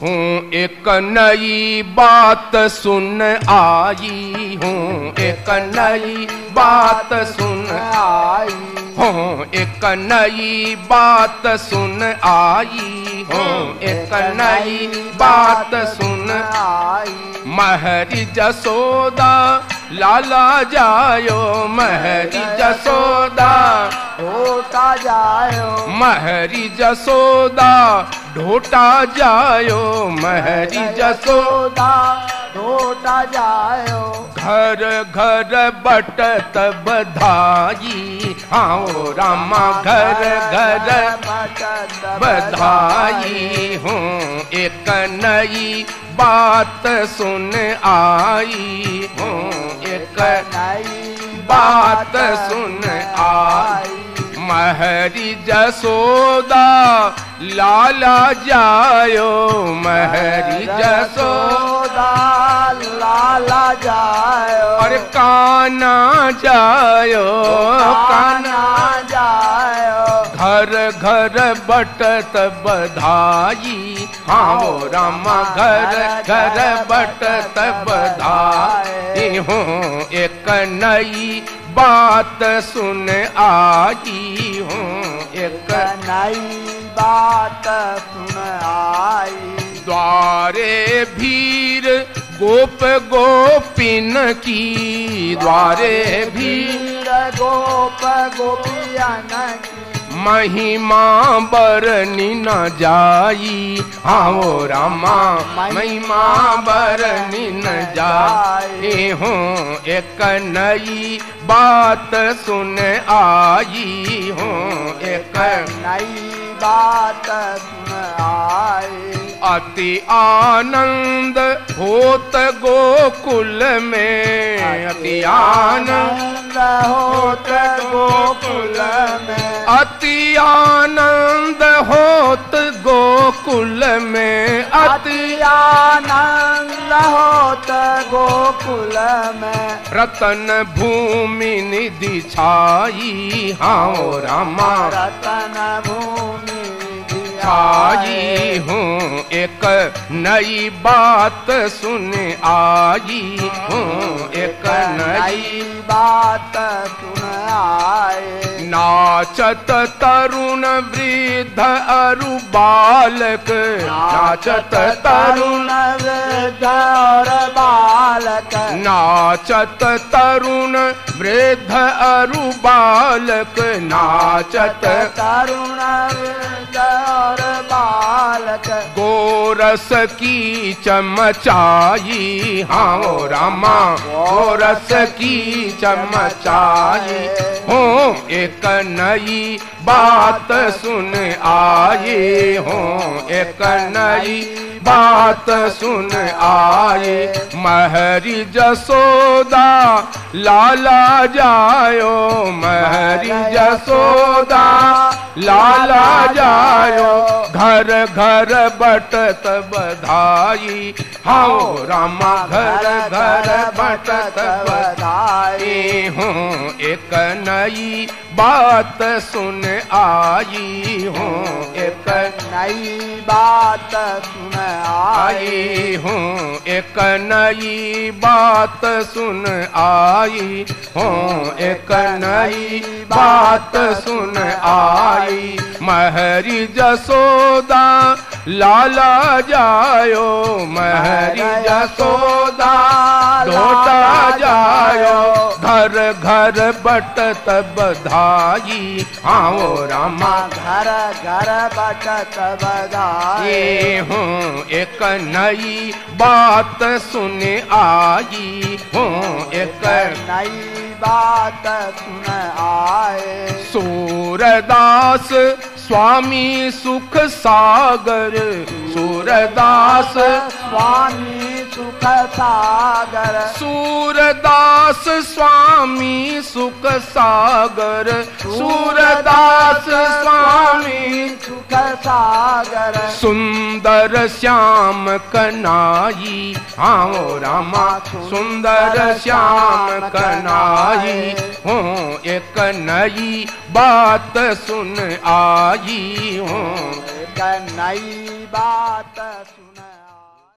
हूँ एक नई बात सुन आई हूँ, एक नई बात सुन आई हूँ, एक नई बात सुन आई हूँ, एक नई बात सुन आई महरी जसोदा लाला जायो, महरी जसोदा ढोटा जायो, महरी जसोदा ढोटा जायो, महरी जसोदा ढोटा जायो। घर घर बटत बधाई, आओ रामा घर घर बधाई हूँ, एक नई बात सुन आई हूँ, एक नई बात सुन आई। महरी जसोदा लाला जायो, महरी जसोदा लाला जायो, और काना जायो, काना जायो। घर घर बटत बधाई, हाँ वो रामा घर घर बटत बधाई हूँ, एक नई बात सुन आई हूँ, एक नई बात सुन आई। द्वारे भीर गोप गोपिन की, द्वारे भीर गोप गोपियन की महिमा बरनी न जाई, हाँ वो रामा महिमा बरनी न जाई हूँ, एक नई बात सुन आई हूँ, एक नई बात सुन आई। अति आनंद होत गोकुल में, अति आनंद होत गोकुल में, अति आनंद होत गोकुल में, अति आनंद होत गोकुल में। रतन भूमि निधि छाई, हाँ रामा रतन भूमि छाई हूँ, एक नई बात सुन आई हूँ, एक नई बात सुन आए। नाचत तरुण वृद्ध अरु बालक, नाचत तरुण वृद्ध और बालक, नाचत तरुण वृद्ध अरु बालक, नाचत तरुण वृद्ध और बालक। गोरस की चमचाई, हाँ ओ रामा गोरस की चमचाई हूँ, एक नई बात सुन आए हूँ, एक नई बात सुन आए। महरी जसोदा लाला जायो, महरी जसोदा लाला जायो, घर घर बटत बधाई, हाँ रामा घर घर बटत बधाई हूँ, एक नई बात सुन आई हूँ, एक नई बात सुन आई हूँ, एक नई बात सुन आई हूँ, एक नई बात सुन आई। महरी जसोदा लाला जायो, महरी जसोदा ढोटा जायो, घर घर बटत बधाई, हाँ वो रामा घर घर बटत बधाई हूँ, एक नई बात सुन आई हूँ, एक नई बात सुन आए। सूरदास स्वामी सुख सागर, सूरदास स्वामी सुख सागर, सूरदास स्वामी सुख सागर, सूरदास स्वामी सुख सागर। सुंदर श्याम कनाई, हाँ ओ रामा सुंदर श्याम कनाई हूँ, एक नई बात सुन आई हूँ, एक नई बात सुन